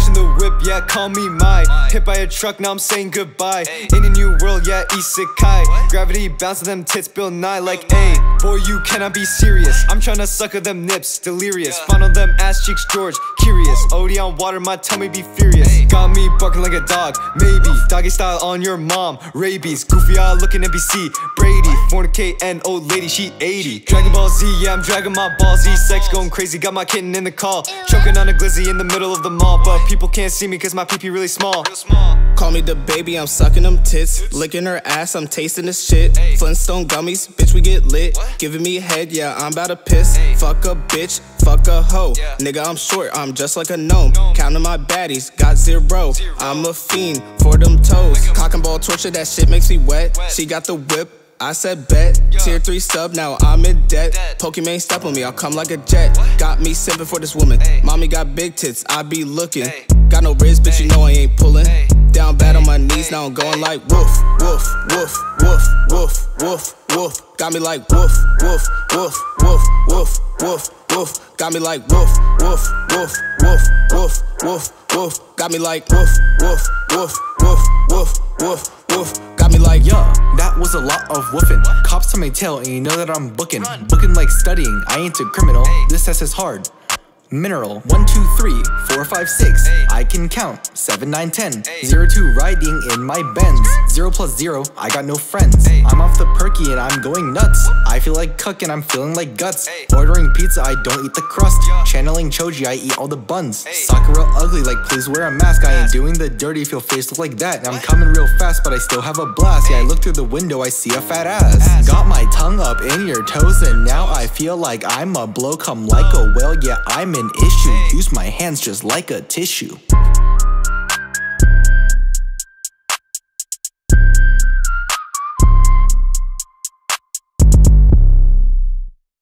Crashing the whip, yeah, call me Mai. Hit by a truck, now I'm saying goodbye. In a new world, yeah, isekai. Gravity bouncing them tits, Bill Nye like, ayy, boy, you cannot be serious. I'm tryna sucker them nips, delirious. Fondle them ass cheeks, George, curious. OD on water, my tummy be furious. Got me barking like a dog, maybe. Doggy style on your mom, rabies. Goofy eye looking NPC, Brady. Fornicate and old lady, she 80. Dragon Ball Z, yeah, I'm dragging my ball Z. Sex going crazy, got my kitten in the call. Choking on a glizzy in the middle of the mall. But people can't see me cause my pee-pee really small. Call me the baby, I'm sucking them tits. Licking her ass, I'm tasting this shit. Flintstone gummies, bitch, we get lit. Giving me head, yeah, I'm about to piss. Fuck a bitch, fuck a hoe. Nigga, I'm short, I'm just like a gnome. Counting my baddies, got 0. I'm a fiend for them toes. Cock and ball torture, that shit makes me wet. She got the whip, I said bet. Tier 3 sub, now I'm in debt. Pokemon step on me, I'll come like a jet. Got me simping for this woman. Mommy got big tits, I be looking. Got no wrist, bitch, you know I ain't pulling. Down bad on my knees, now I'm going like woof, woof, woof, woof, woof, woof, woof. Got me like woof, woof, woof, woof, woof, woof, woof. Got me like woof, woof, woof, woof, woof, woof, woof. Got me like woof, woof, woof, woof, woof, woof, woof. Got me like, yeah, that was a lot of woofing. Cops on my tail and you know that I'm booking. Booking like studying, I ain't a criminal. This test is hard. Mineral 1, 2, 3, 4, 5, 6. I can count 7, 9, 10. 0 2 riding in my Benz. 0 plus 0, I got no friends. I'm off the perky and I'm going nuts. I feel like cooking, I'm feeling like guts. Ordering pizza, I don't eat the crust. Channeling Choji, I eat all the buns. Sakura ugly, like please wear a mask. I ain't doing the dirty if your face look like that. I'm coming real fast, but I still have a blast. Yeah, I look through the window, I see a fat ass. Got my tongue up in your toes and now I feel like I'm a blow. Come like a whale, yeah, I'm an issue. Use my hands just like a tissue.